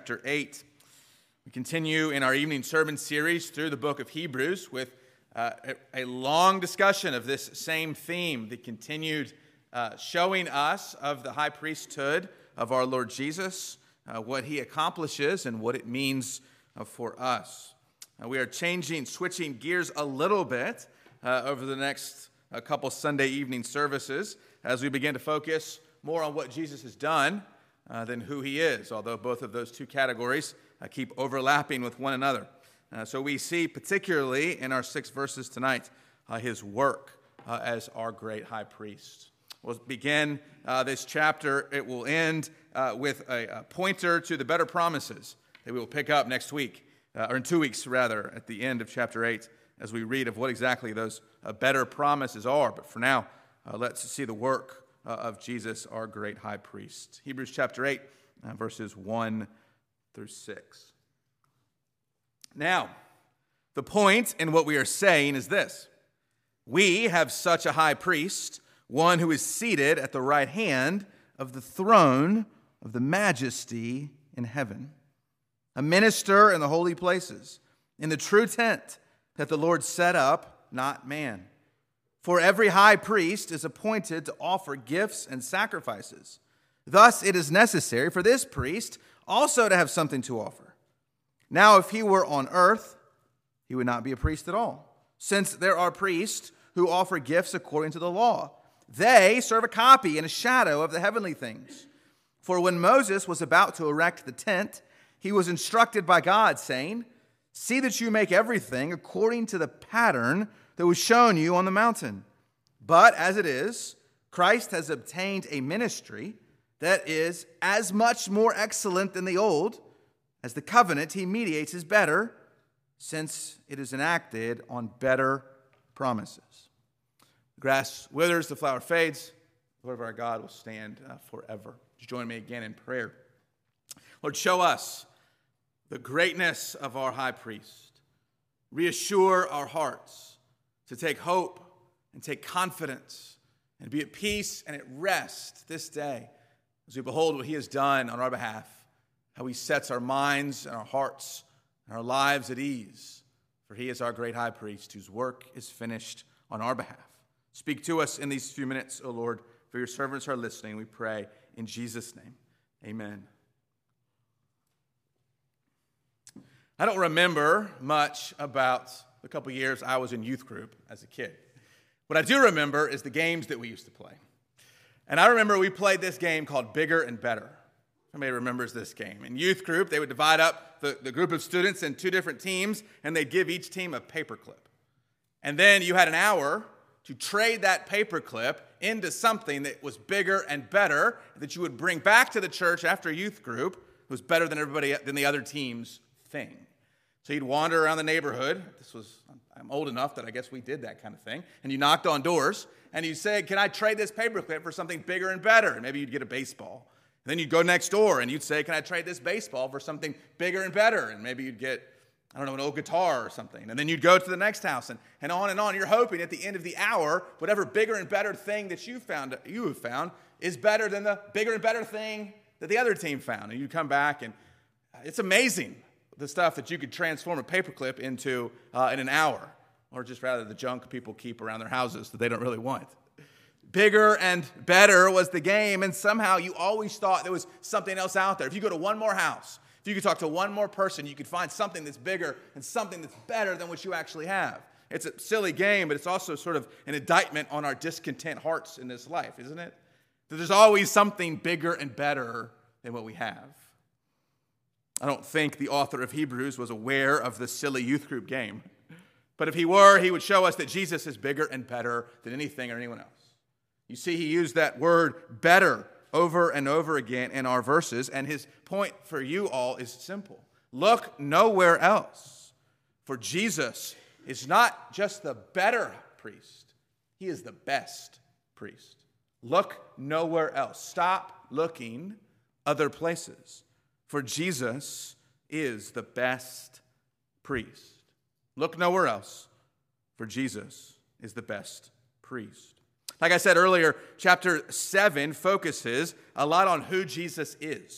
chapter 8. We continue in our evening sermon series through the book of Hebrews with a long discussion of this same theme, the continued showing us of the high priesthood of our Lord Jesus, what he accomplishes and what it means for us. We are switching gears a little bit over the next couple Sunday evening services as we begin to focus more on what Jesus has done than who he is, although both of those two categories keep overlapping with one another. So we see, particularly in our 6 verses tonight, his work as our great high priest. We'll begin this chapter. It will end with a pointer to the better promises that we will pick up next week, or in 2 weeks, rather, at the end of chapter 8, as we read of what exactly those better promises are. But for now, let's see the work of Jesus, our great high priest. Hebrews chapter 8, verses 1 through 6. Now, the point in what we are saying is this: we have such a high priest, one who is seated at the right hand of the throne of the majesty in heaven, a minister in the holy places, in the true tent that the Lord set up, not man. For every high priest is appointed to offer gifts and sacrifices. Thus it is necessary for this priest also to have something to offer. Now if he were on earth, he would not be a priest at all, since there are priests who offer gifts according to the law. They serve a copy and a shadow of the heavenly things. For when Moses was about to erect the tent, he was instructed by God, saying, "See that you make everything according to the pattern that was shown you on the mountain." But as it is, Christ has obtained a ministry that is as much more excellent than the old, as the covenant he mediates is better, since it is enacted on better promises. The grass withers, the flower fades. The word of our God will stand forever. Join me again in prayer. Lord, show us the greatness of our high priest. Reassure our hearts to take hope and take confidence and be at peace and at rest this day as we behold what he has done on our behalf, how he sets our minds and our hearts and our lives at ease. For he is our great high priest whose work is finished on our behalf. Speak to us in these few minutes, O Lord, for your servants are listening. We pray in Jesus' name. Amen. I don't remember much about the couple years I was in youth group as a kid. What I do remember is the games that we used to play. And I remember we played this game called Bigger and Better. Somebody remembers this game. In youth group, they would divide up the group of students in 2 different teams, and they'd give each team a paperclip. And then you had an hour to trade that paperclip into something that was bigger and better that you would bring back to the church after youth group. It was better than the other team's thing. So you'd wander around the neighborhood. I'm old enough that I guess we did that kind of thing. And you knocked on doors, and you said, "Can I trade this paperclip for something bigger and better?" And maybe you'd get a baseball. And then you'd go next door, and you'd say, "Can I trade this baseball for something bigger and better?" And maybe you'd get, an old guitar or something. And then you'd go to the next house, and on and on. You're hoping at the end of the hour, whatever bigger and better thing that you have found is better than the bigger and better thing that the other team found. And you come back, and it's amazing the stuff that you could transform a paperclip into in an hour, or just rather the junk people keep around their houses that they don't really want. Bigger and better was the game, and somehow you always thought there was something else out there. If you go to one more house, if you could talk to one more person, you could find something that's bigger and something that's better than what you actually have. It's a silly game, but it's also sort of an indictment on our discontent hearts in this life, isn't it? That there's always something bigger and better than what we have. I don't think the author of Hebrews was aware of the silly youth group game. But if he were, he would show us that Jesus is bigger and better than anything or anyone else. You see, he used that word better over and over again in our verses, and his point for you all is simple. Look nowhere else, for Jesus is not just the better priest, he is the best priest. Look nowhere else. Stop looking other places. For Jesus is the best priest. Look nowhere else, for Jesus is the best priest. Like I said earlier, chapter 7 focuses a lot on who Jesus is.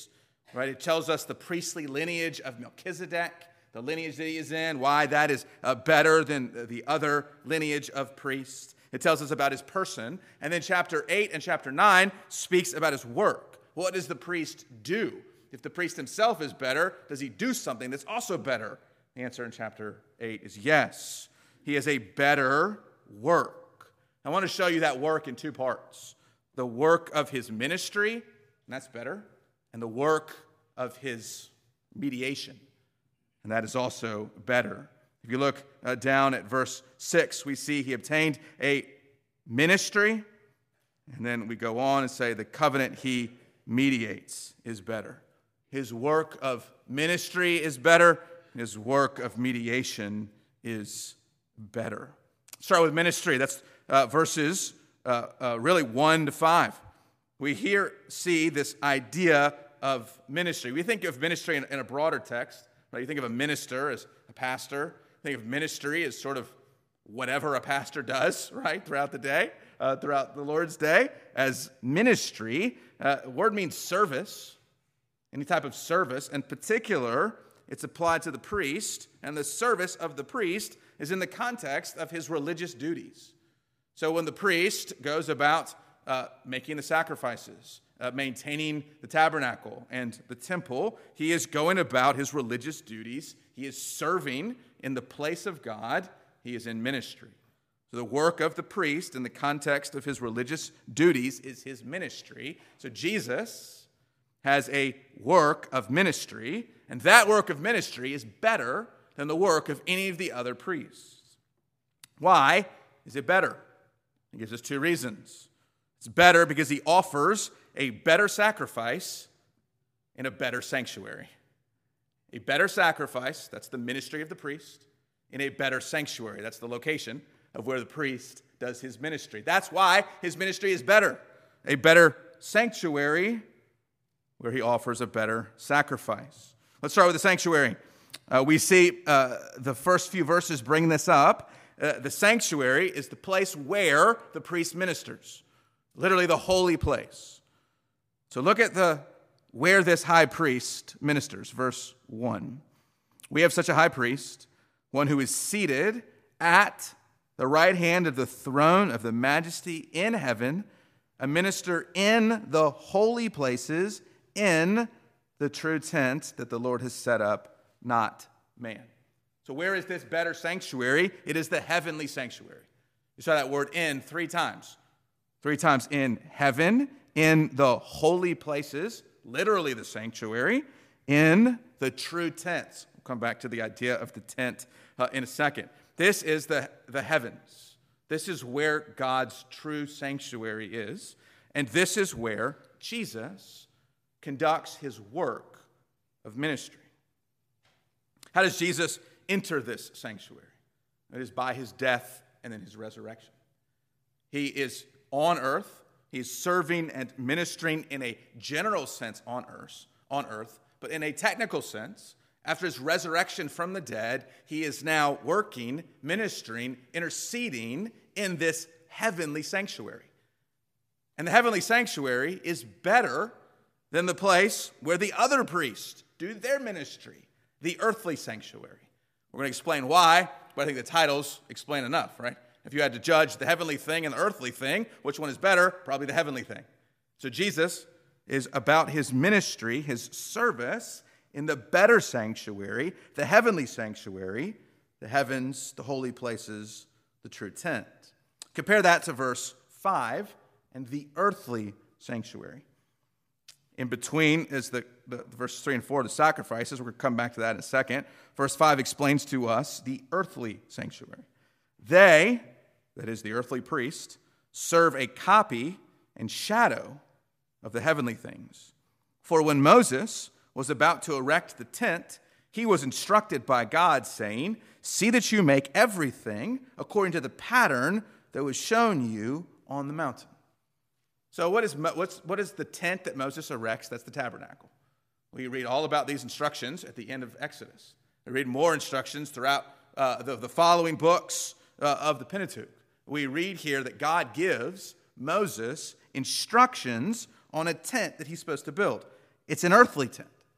right? It tells us the priestly lineage of Melchizedek, the lineage that he is in, why that is better than the other lineage of priests. It tells us about his person. And then chapter 8 and chapter 9 speaks about his work. What does the priest do? If the priest himself is better, does he do something that's also better? The answer in chapter 8 is yes. He has a better work. I want to show you that work in two parts. The work of his ministry, and that's better, and the work of his mediation, and that is also better. If you look down at verse 6, we see he obtained a ministry, and then we go on and say the covenant he mediates is better. His work of ministry is better. His work of mediation is better. Start with ministry. That's verses really 1 to 5. We here see this idea of ministry. We think of ministry in a broader text. Right? You think of a minister as a pastor. Think of ministry as sort of whatever a pastor does, right, throughout the day, throughout the Lord's day. As ministry, the word means service, any type of service. In particular, it's applied to the priest, and the service of the priest is in the context of his religious duties. So when the priest goes about making the sacrifices, maintaining the tabernacle and the temple, he is going about his religious duties. He is serving in the place of God. He is in ministry. So the work of the priest in the context of his religious duties is his ministry. So Jesus has a work of ministry, and that work of ministry is better than the work of any of the other priests. Why is it better? He gives us two reasons. It's better because he offers a better sacrifice in a better sanctuary. A better sacrifice, that's the ministry of the priest, in a better sanctuary. That's the location of where the priest does his ministry. That's why his ministry is better. A better sanctuary where he offers a better sacrifice. Let's start with the sanctuary. We see the first few verses bring this up. The sanctuary is the place where the priest ministers. Literally the holy place. So look at where this high priest ministers. Verse 1. We have such a high priest, one who is seated at the right hand of the throne of the majesty in heaven, a minister in the holy places, in the true tent that the Lord has set up, not man. So where is this better sanctuary? It is the heavenly sanctuary. You saw that word in 3 times. 3 times in heaven, in the holy places, literally the sanctuary, in the true tents. We'll come back to the idea of the tent in a second. This is the heavens. This is where God's true sanctuary is. And this is where Jesus conducts his work of ministry. How does Jesus enter this sanctuary? It is by his death and then his resurrection. He is on earth. He is serving and ministering in a general sense on earth, but in a technical sense, after his resurrection from the dead, he is now working, ministering, interceding in this heavenly sanctuary. And the heavenly sanctuary is better than the place where the other priests do their ministry, the earthly sanctuary. We're going to explain why, but I think the titles explain enough, right? If you had to judge the heavenly thing and the earthly thing, which one is better? Probably the heavenly thing. So Jesus is about his ministry, his service in the better sanctuary, the heavenly sanctuary, the heavens, the holy places, the true tent. Compare that to verse 5 and the earthly sanctuary. In between is the verses 3 and 4, the sacrifices. We're going to come back to that in a second. Verse 5 explains to us the earthly sanctuary. They, that is the earthly priest, serve a copy and shadow of the heavenly things. For when Moses was about to erect the tent, he was instructed by God, saying, "See that you make everything according to the pattern that was shown you on the mountain." So what is the tent that Moses erects? That's the tabernacle. We read all about these instructions at the end of Exodus. We read more instructions throughout the following books of the Pentateuch. We read here that God gives Moses instructions on a tent that he's supposed to build. It's an earthly tent.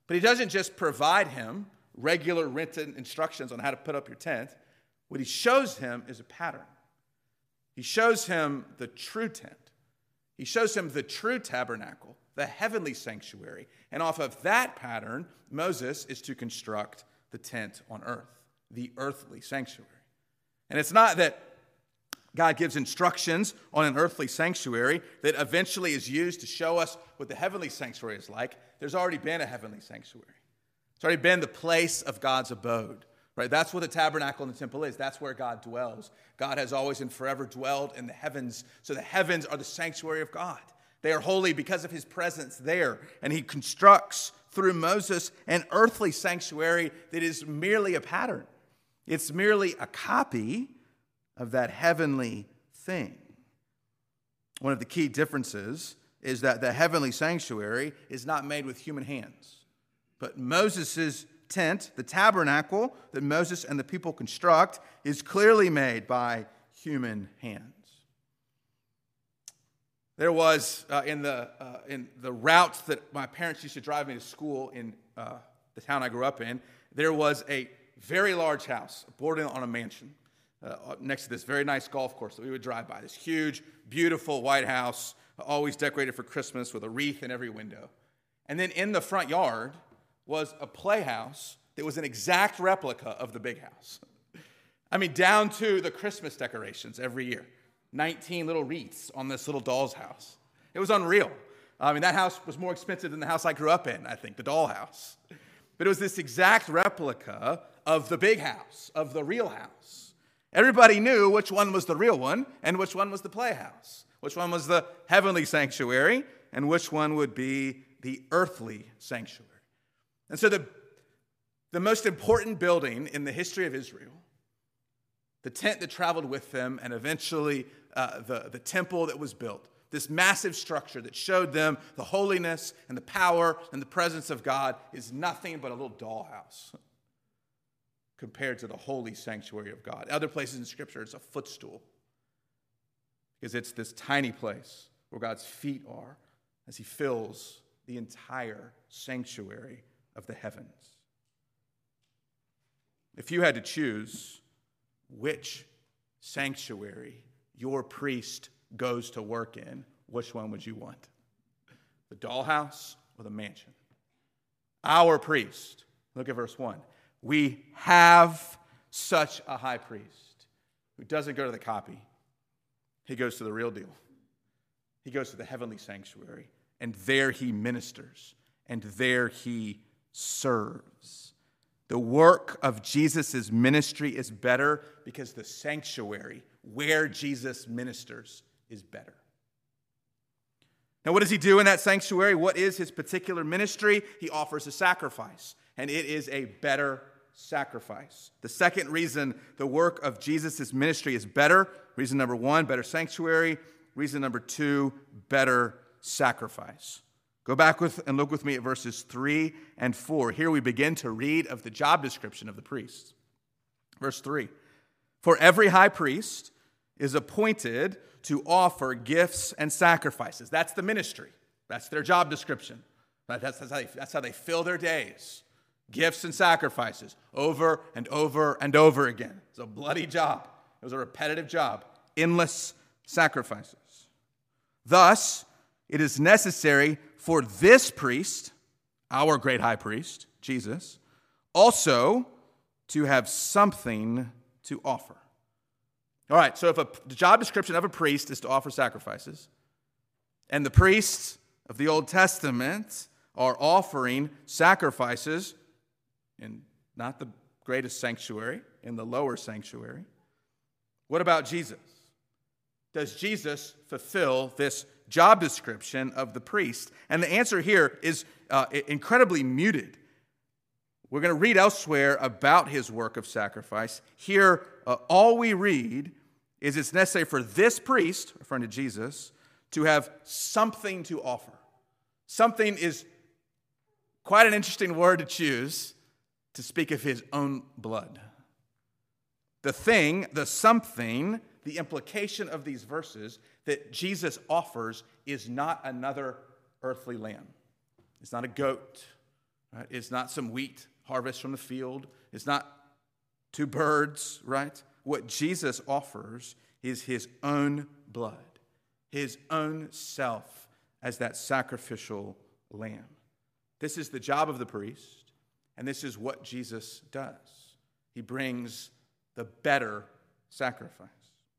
But he doesn't just provide him regular written instructions on how to put up your tent. What he shows him is a pattern. He shows him the true tent. He shows him the true tabernacle, the heavenly sanctuary. And off of that pattern, Moses is to construct the tent on earth, the earthly sanctuary. And it's not that God gives instructions on an earthly sanctuary that eventually is used to show us what the heavenly sanctuary is like. There's already been a heavenly sanctuary. It's already been the place of God's abode. Right? That's what the tabernacle and the temple is. That's where God dwells. God has always and forever dwelled in the heavens. So the heavens are the sanctuary of God. They are holy because of his presence there. And he constructs through Moses an earthly sanctuary that is merely a pattern. It's merely a copy of that heavenly thing. One of the key differences is that the heavenly sanctuary is not made with human hands. But Moses' tent, the tabernacle that Moses and the people construct, is clearly made by human hands. There was in the route that my parents used to drive me to school in the town I grew up in, there was a very large house bordering on a mansion next to this very nice golf course that we would drive by. This huge, beautiful white house, always decorated for Christmas with a wreath in every window. And then in the front yard was a playhouse that was an exact replica of the big house. I mean, down to the Christmas decorations every year. 19 little wreaths on this little doll's house. It was unreal. I mean, that house was more expensive than the house I grew up in, I think, the doll house. But it was this exact replica of the big house, of the real house. Everybody knew which one was the real one and which one was the playhouse, which one was the heavenly sanctuary and which one would be the earthly sanctuary. And so the most important building in the history of Israel, the tent that traveled with them, and eventually the temple that was built, this massive structure that showed them the holiness and the power and the presence of God, is nothing but a little dollhouse compared to the holy sanctuary of God. Other places in Scripture, it's a footstool, because it's this tiny place where God's feet are as he fills the entire sanctuary of the heavens. If you had to choose which sanctuary your priest goes to work in, which one would you want? The dollhouse or the mansion? Our priest, look at verse 1. We have such a high priest who doesn't go to the copy. He goes to the real deal. He goes to the heavenly sanctuary, and there he ministers, and there he serves. The work of Jesus' ministry is better because the sanctuary where Jesus ministers is better. Now, what does he do in that sanctuary? What is his particular ministry? He offers a sacrifice, and it is a better sacrifice. The second reason the work of Jesus' ministry is better, reason number 1, better sanctuary. Reason number 2, better sacrifice. Go back and look with me at verses 3 and 4. Here we begin to read of the job description of the priest. Verse 3, for every high priest is appointed to offer gifts and sacrifices. That's the ministry. That's their job description. That's how they fill their days. Gifts and sacrifices over and over and over again. It's a bloody job. It was a repetitive job. Endless sacrifices. Thus, it is necessary for this priest, our great high priest, Jesus, also to have something to offer. All right, so if the job description of a priest is to offer sacrifices, and the priests of the Old Testament are offering sacrifices in not the greatest sanctuary, in the lower sanctuary, what about Jesus? Does Jesus fulfill this job description of the priest? And the answer here is incredibly muted. We're going to read elsewhere about his work of sacrifice. Here, all we read is it's necessary for this priest, referring to Jesus, to have something to offer. Something is quite an interesting word to choose to speak of his own blood. The thing, the something, the implication of these verses that Jesus offers is not another earthly lamb. It's not a goat. right? It's not some wheat harvest from the field. It's not 2 birds, right? What Jesus offers is his own blood, his own self as that sacrificial lamb. This is the job of the priest, and this is what Jesus does. He brings the better sacrifice.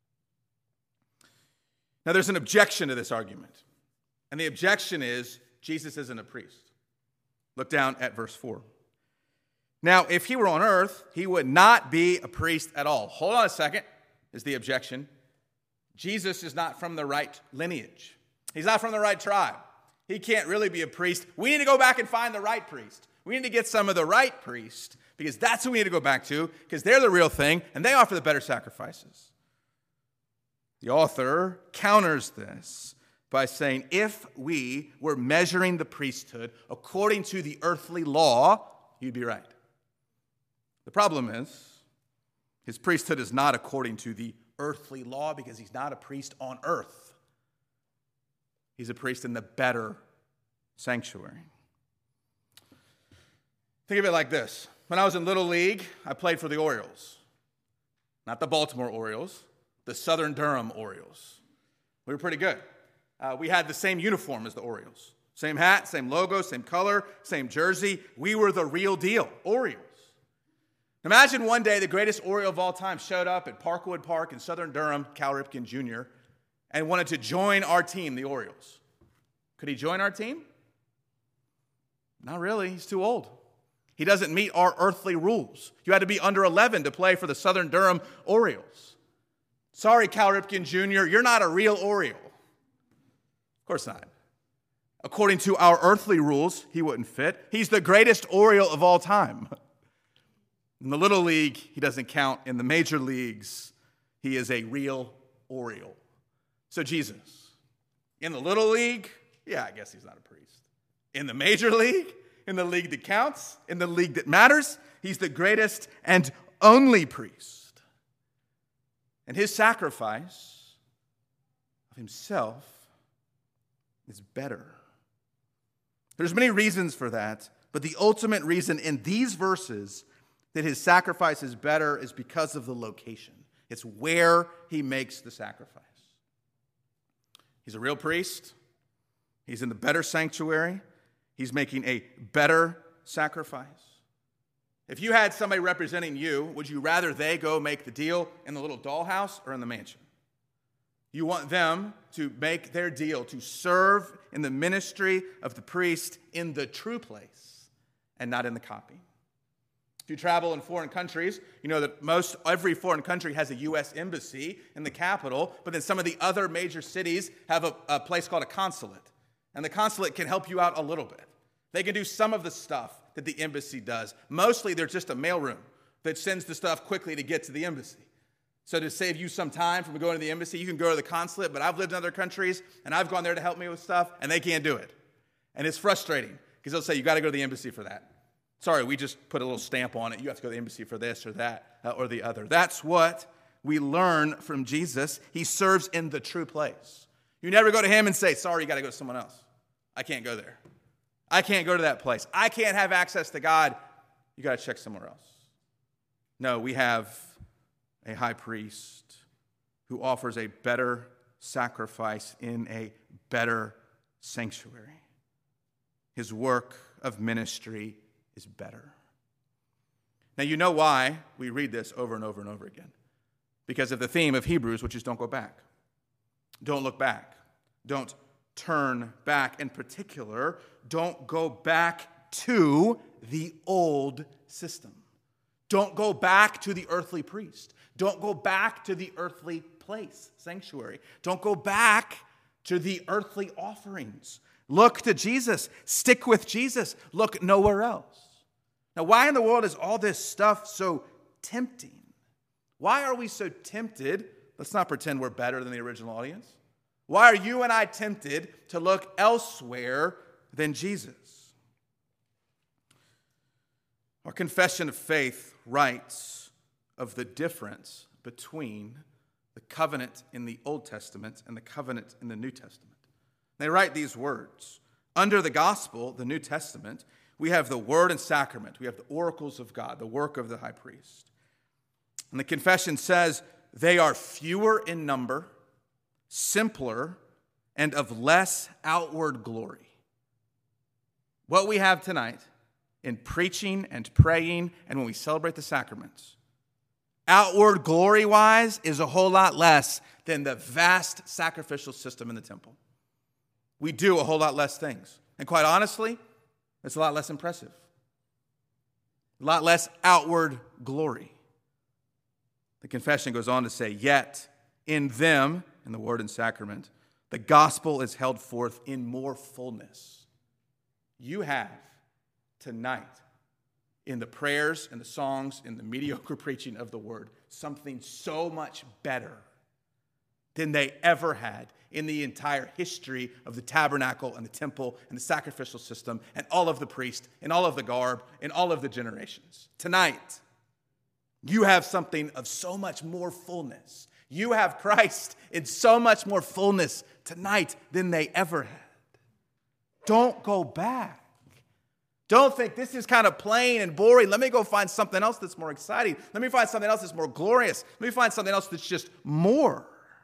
Now, there's an objection to this argument, and the objection is Jesus isn't a priest. Look down at verse 4. Now, if he were on earth, he would not be a priest at all. Hold on a second, is the objection. Jesus is not from the right lineage. He's not from the right tribe. He can't really be a priest. We need to go back and find the right priest. We need to get some of the right priest, because that's who we need to go back to, because they're the real thing, and they offer the better sacrifices. The author counters this by saying, if we were measuring the priesthood according to the earthly law, you'd be right. The problem is, his priesthood is not according to the earthly law because he's not a priest on earth. He's a priest in the better sanctuary. Think of it like this. When I was in Little League, I played for the Orioles. Not the Baltimore Orioles, the Southern Durham Orioles. We were pretty good. We had the same uniform as the Orioles. Same hat, same logo, same color, same jersey. We were the real deal, Orioles. Imagine one day the greatest Oriole of all time showed up at Parkwood Park in Southern Durham, Cal Ripken Jr., and wanted to join our team, the Orioles. Could he join our team? Not really. He's too old. He doesn't meet our earthly rules. You had to be under 11 to play for the Southern Durham Orioles. Sorry, Cal Ripken Jr., you're not a real Oriole. Of course not. According to our earthly rules, he wouldn't fit. He's the greatest Oriole of all time. In the Little League, he doesn't count. In the major leagues, he is a real Oriole. So Jesus, in the Little League, yeah, I guess he's not a priest. In the major league, in the league that counts, in the league that matters, he's the greatest and only priest. And his sacrifice of himself is better. There's many reasons for that, but the ultimate reason in these verses that his sacrifice is better is because of the location. It's where he makes the sacrifice. He's a real priest. He's in the better sanctuary. He's making a better sacrifice. If you had somebody representing you, would you rather they go make the deal in the little dollhouse or in the mansion? You want them to make their deal, to serve in the ministry of the priest in the true place and not in the copy. If you travel in foreign countries, you know that every foreign country has a U.S. embassy in the capital, but then some of the other major cities have a place called a consulate. And the consulate can help you out a little bit. They can do some of the stuff that the embassy does. Mostly, they're just a mailroom that sends the stuff quickly to get to the embassy. So to save you some time from going to the embassy, you can go to the consulate, but I've lived in other countries, and I've gone there to help me with stuff, and they can't do it. And it's frustrating, because they'll say, you got to go to the embassy for that. Sorry, we just put a little stamp on it. You have to go to the embassy for this or that or the other. That's what we learn from Jesus. He serves in the true place. You never go to him and say, sorry, you got to go to someone else. I can't go there. I can't go to that place. I can't have access to God. You got to check somewhere else. No, we have a high priest who offers a better sacrifice in a better sanctuary. His work of ministry is better. Now, you know why we read this over and over and over again. Because of the theme of Hebrews, which is don't go back. Don't look back. Don't turn back. In particular, don't go back to the old system. Don't go back to the earthly priest. Don't go back to the earthly place, sanctuary. Don't go back to the earthly offerings. Look to Jesus. Stick with Jesus. Look nowhere else. Now, why in the world is all this stuff so tempting? Why are we so tempted? Let's not pretend we're better than the original audience. Why are you and I tempted to look elsewhere than Jesus? Our confession of faith writes of the difference between the covenant in the Old Testament and the covenant in the New Testament. They write these words: under the gospel, the New Testament, We have the word and sacrament. We have the oracles of God, the work of the high priest. And the confession says they are fewer in number, simpler, and of less outward glory. What we have tonight in preaching and praying and when we celebrate the sacraments, outward glory-wise, is a whole lot less than the vast sacrificial system in the temple. We do a whole lot less things. And quite honestly, it's a lot less impressive. A lot less outward glory. The confession goes on to say, yet in them, in the word and sacrament, the gospel is held forth in more fullness. You have tonight, in the prayers and the songs and the mediocre preaching of the word, something so much better than they ever had in the entire history of the tabernacle and the temple and the sacrificial system and all of the priests and all of the garb and all of the generations. Tonight, you have something of so much more fullness. You have Christ in so much more fullness tonight than they ever had. Don't go back. Don't think this is kind of plain and boring. Let me go find something else that's more exciting. Let me find something else that's more glorious. Let me find something else that's just more.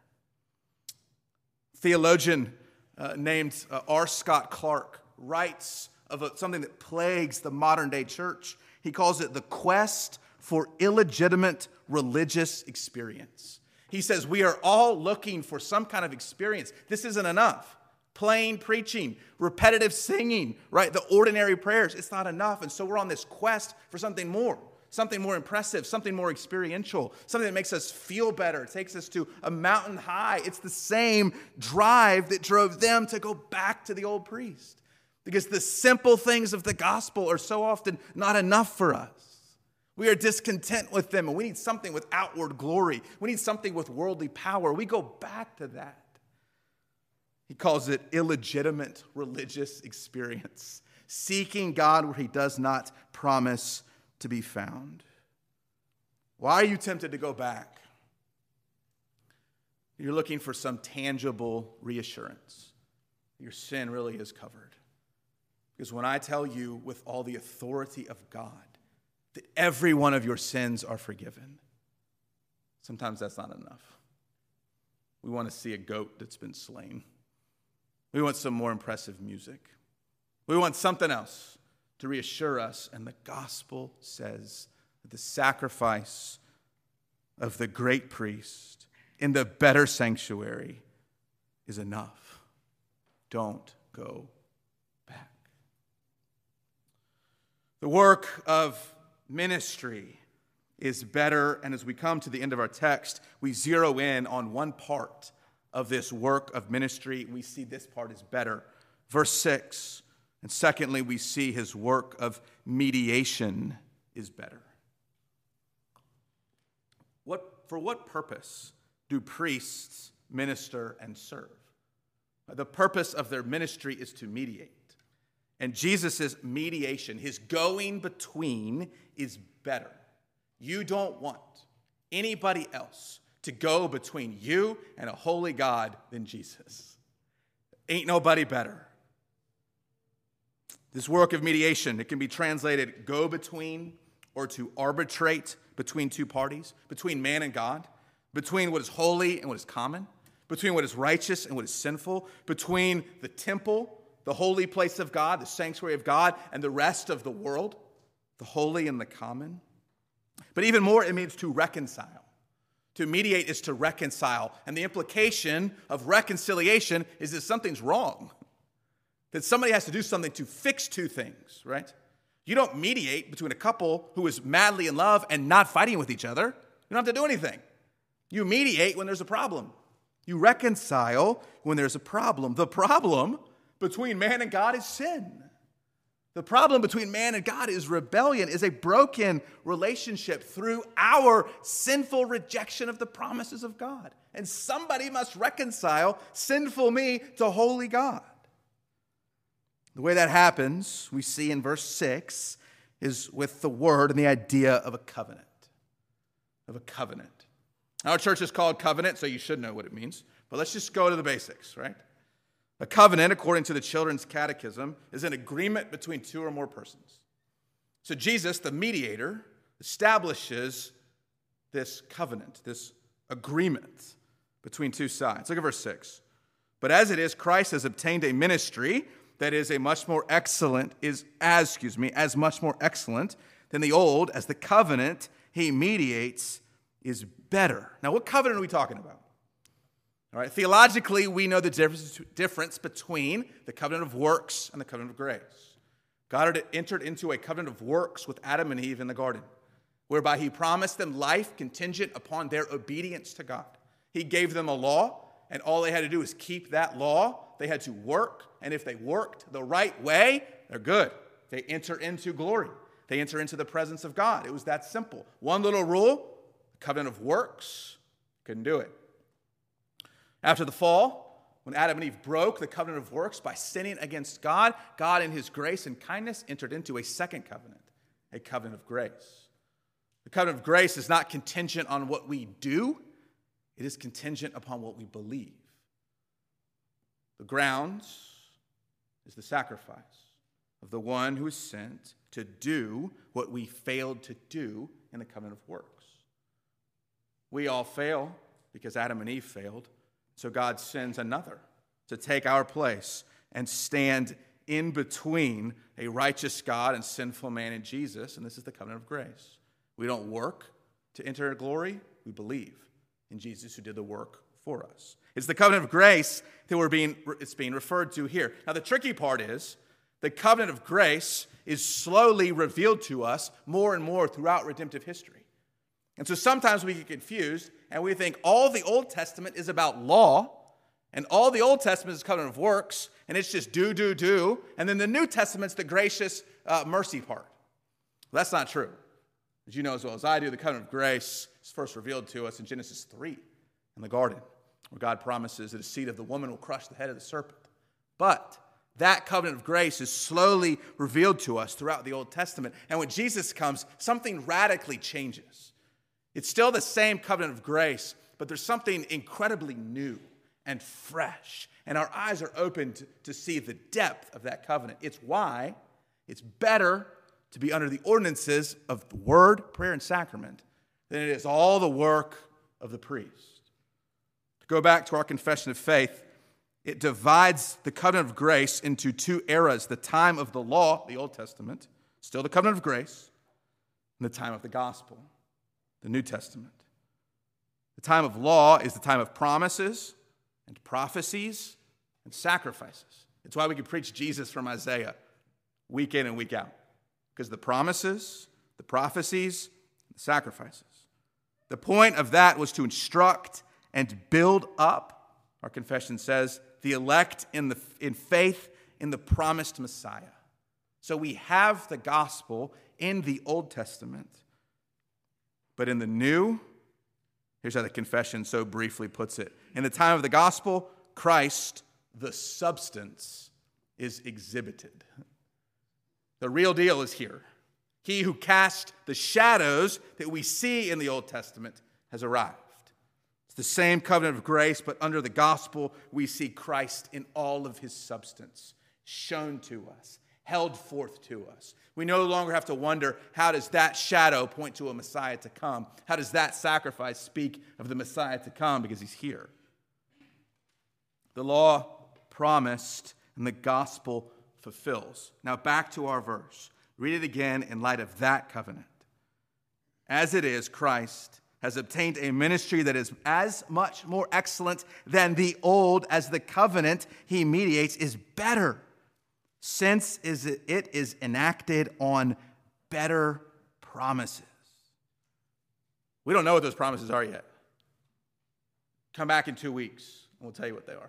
Theologian named R. Scott Clark writes of something that plagues the modern day church. He calls it the quest for illegitimate religious experience. He says we are all looking for some kind of experience. This isn't enough. Plain preaching, repetitive singing, right? The ordinary prayers, it's not enough. And so we're on this quest for something more impressive, something more experiential, something that makes us feel better, takes us to a mountain high. It's the same drive that drove them to go back to the old priest. Because the simple things of the gospel are so often not enough for us. We are discontent with them, and we need something with outward glory. We need something with worldly power. We go back to that. He calls it illegitimate religious experience, seeking God where he does not promise to be found. Why are you tempted to go back? You're looking for some tangible reassurance. Your sin really is covered. Because when I tell you with all the authority of God that every one of your sins are forgiven, sometimes that's not enough. We want to see a goat that's been slain. We want some more impressive music. We want something else to reassure us. And the gospel says that the sacrifice of the great priest in the better sanctuary is enough. Don't go back. The work of ministry is better. And as we come to the end of our text, we zero in on one part of this work of ministry. We see this part is better. Verse 6. And secondly, we see his work of mediation is better. For what purpose do priests minister and serve? The purpose of their ministry is to mediate. And Jesus' mediation, his going between, is better. You don't want anybody else to go between you and a holy God than Jesus. Ain't nobody better. This work of mediation, it can be translated go between or to arbitrate between two parties, between man and God, between what is holy and what is common, between what is righteous and what is sinful, between the temple, the holy place of God, the sanctuary of God, and the rest of the world, the holy and the common. But even more, it means to reconcile. To mediate is to reconcile. And the implication of reconciliation is that something's wrong. That somebody has to do something to fix two things, right? You don't mediate between a couple who is madly in love and not fighting with each other. You don't have to do anything. You mediate when there's a problem. You reconcile when there's a problem. The problem between man and God is sin. The problem between man and God is rebellion, is a broken relationship through our sinful rejection of the promises of God. And somebody must reconcile sinful me to holy God. The way that happens, we see in verse 6, is with the word and the idea of a covenant. Of a covenant. Our church is called covenant, so you should know what it means. But let's just go to the basics, right? A covenant, according to the Children's Catechism, is an agreement between two or more persons. So Jesus, the mediator, establishes this covenant, this agreement between two sides. Look at verse 6. But as it is, Christ has obtained a ministry that is much more excellent than the old, as the covenant he mediates is better. Now, what covenant are we talking about? All right, theologically, we know the difference between the covenant of works and the covenant of grace. God had entered into a covenant of works with Adam and Eve in the garden, whereby he promised them life contingent upon their obedience to God. He gave them a law, and all they had to do is keep that law. They had to work, and if they worked the right way, they're good. They enter into glory. They enter into the presence of God. It was that simple. One little rule, the covenant of works, couldn't do it. After the fall, when Adam and Eve broke the covenant of works by sinning against God, God in his grace and kindness entered into a second covenant, a covenant of grace. The covenant of grace is not contingent on what we do. It is contingent upon what we believe. The grounds is the sacrifice of the one who is sent to do what we failed to do in the covenant of works. We all fail because Adam and Eve failed. So God sends another to take our place and stand in between a righteous God and sinful man in Jesus, and this is the covenant of grace. We don't work to enter glory, we believe in Jesus who did the work for us. It's the covenant of grace that it's being referred to here. Now the tricky part is the covenant of grace is slowly revealed to us more and more throughout redemptive history. And so sometimes we get confused and we think all the Old Testament is about law and all the Old Testament is covenant of works and it's just do. And then the New Testament's the gracious mercy part. Well, that's not true. As you know as well as I do, the covenant of grace is first revealed to us in Genesis 3 in the garden, where God promises that the seed of the woman will crush the head of the serpent. But that covenant of grace is slowly revealed to us throughout the Old Testament. And when Jesus comes, something radically changes. It's still the same covenant of grace, but there's something incredibly new and fresh. And our eyes are opened to see the depth of that covenant. It's why it's better to be under the ordinances of the word, prayer, and sacrament than it is all the work of the priest. To go back to our confession of faith, it divides the covenant of grace into two eras: the time of the law, the Old Testament, still the covenant of grace, and the time of the gospel, the New Testament. The time of law is the time of promises and prophecies and sacrifices. It's why we can preach Jesus from Isaiah week in and week out, because the promises, the prophecies, the sacrifices. The point of that was to instruct and build up, our confession says, the elect in faith in the promised Messiah. So we have the gospel in the Old Testament, but in the New, here's how the confession so briefly puts it. In the time of the gospel, Christ, the substance, is exhibited. The real deal is here. He who cast the shadows that we see in the Old Testament has arrived. It's the same covenant of grace, but under the gospel, we see Christ in all of his substance, shown to us, held forth to us. We no longer have to wonder, how does that shadow point to a Messiah to come? How does that sacrifice speak of the Messiah to come? Because he's here. The law promised and the gospel fulfills. Now back to our verse. Read it again in light of that covenant. As it is, Christ has obtained a ministry that is as much more excellent than the old as the covenant he mediates is better, since it is enacted on better promises. We don't know what those promises are yet. Come back in 2 weeks, and we'll tell you what they are.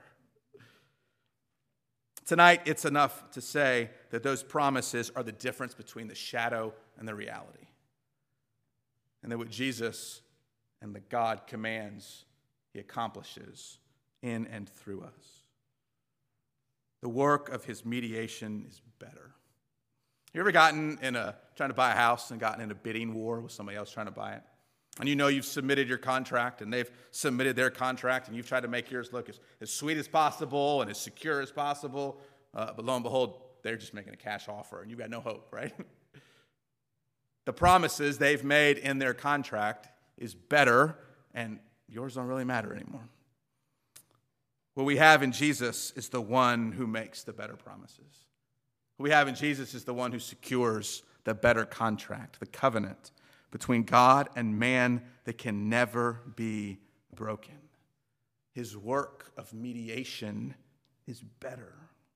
Tonight, it's enough to say that those promises are the difference between the shadow and the reality. And that what Jesus and the God commands, he accomplishes in and through us. The work of his mediation is better. You ever trying to buy a house and gotten in a bidding war with somebody else trying to buy it? And you know you've submitted your contract, and they've submitted their contract, and you've tried to make yours look as sweet as possible and as secure as possible. But lo and behold, they're just making a cash offer, and you've got no hope, right? The promises they've made in their contract is better, and yours don't really matter anymore. What we have in Jesus is the one who makes the better promises. What we have in Jesus is the one who secures the better contract, the covenant between God and man that can never be broken. His work of mediation is better.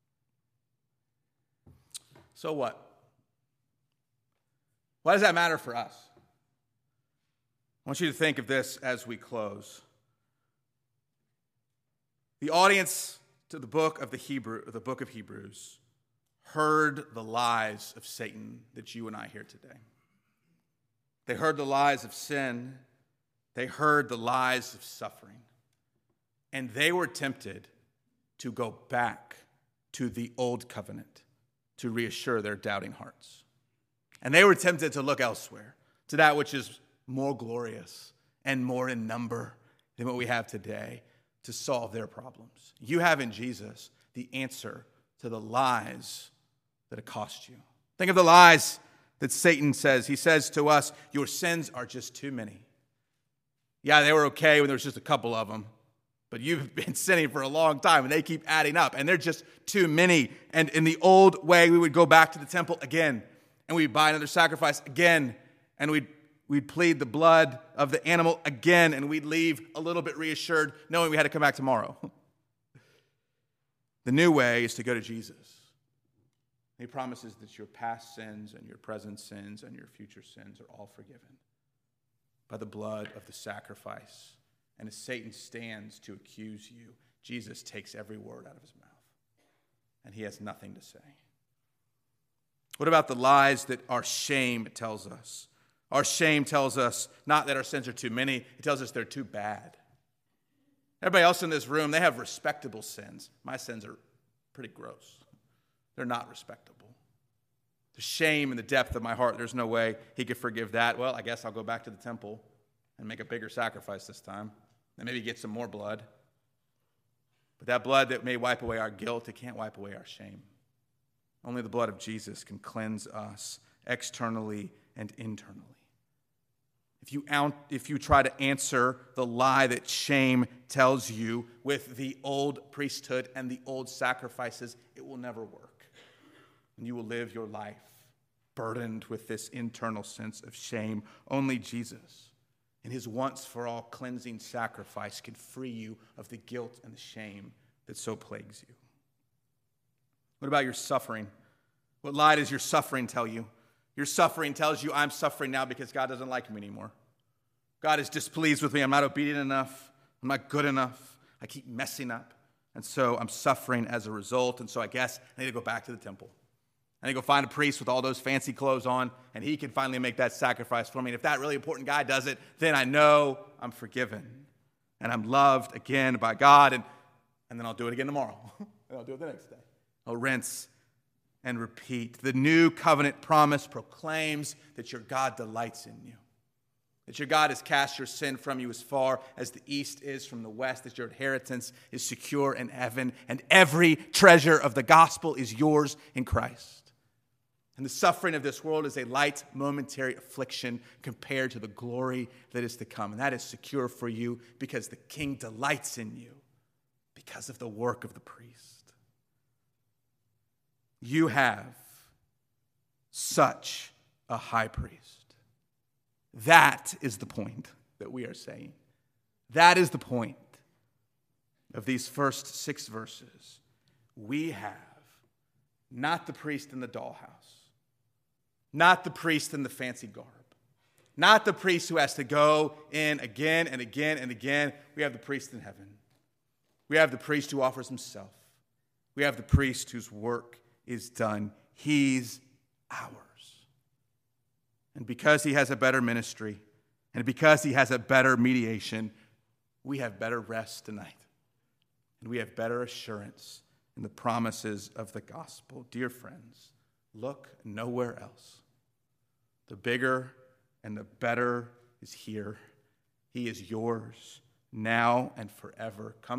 So what? Why does that matter for us? I want you to think of this as we close. The audience to the book of Hebrews heard the lies of Satan that you and I hear today. They heard the lies of sin. They heard the lies of suffering. And they were tempted to go back to the old covenant to reassure their doubting hearts. And they were tempted to look elsewhere, to that which is more glorious and more in number than what we have today to solve their problems. You have in Jesus the answer to the lies that it cost you. Think of the lies that Satan says. He says to us, your sins are just too many. Yeah, they were okay when there was just a couple of them, but you've been sinning for a long time, and they keep adding up, and they're just too many. And in the old way, we would go back to the temple again, and we'd buy another sacrifice again, and we'd plead the blood of the animal again, and we'd leave a little bit reassured, knowing we had to come back tomorrow. The new way is to go to Jesus. He promises that your past sins and your present sins and your future sins are all forgiven by the blood of the sacrifice. And as Satan stands to accuse you, Jesus takes every word out of his mouth, and he has nothing to say. What about the lies that our shame tells us? Our shame tells us not that our sins are too many, it tells us they're too bad. Everybody else in this room, they have respectable sins. My sins are pretty gross. They're not respectable. The shame in the depth of my heart, there's no way he could forgive that. Well, I guess I'll go back to the temple and make a bigger sacrifice this time, and maybe get some more blood. But that blood that may wipe away our guilt, it can't wipe away our shame. Only the blood of Jesus can cleanse us externally and internally. If you try to answer the lie that shame tells you with the old priesthood and the old sacrifices, it will never work. And you will live your life burdened with this internal sense of shame. Only Jesus, in his once-for-all cleansing sacrifice, can free you of the guilt and the shame that so plagues you. What about your suffering? What lie does your suffering tell you? Your suffering tells you, I'm suffering now because God doesn't like me anymore. God is displeased with me. I'm not obedient enough. I'm not good enough. I keep messing up. And so I'm suffering as a result. And so I guess I need to go back to the temple. I need to go find a priest with all those fancy clothes on, and he can finally make that sacrifice for me. And if that really important guy does it, then I know I'm forgiven. And I'm loved again by God. And then I'll do it again tomorrow. And I'll do it the next day. I'll rinse and repeat. The new covenant promise proclaims that your God delights in you. That your God has cast your sin from you as far as the east is from the west. That your inheritance is secure in heaven. And every treasure of the gospel is yours in Christ. And the suffering of this world is a light, momentary affliction compared to the glory that is to come. And that is secure for you because the King delights in you because of the work of the priest. You have such a high priest. That is the point that we are saying. That is the point of these first 6 verses. We have not the priest in the dollhouse, not the priest in the fancy garb, not the priest who has to go in again and again and again. We have the priest in heaven. We have the priest who offers himself. We have the priest whose work is done. He's ours. And because he has a better ministry, and because he has a better mediation, we have better rest tonight. And we have better assurance in the promises of the gospel. Dear friends, look nowhere else. The bigger and the better is here. He is yours now and forever. Come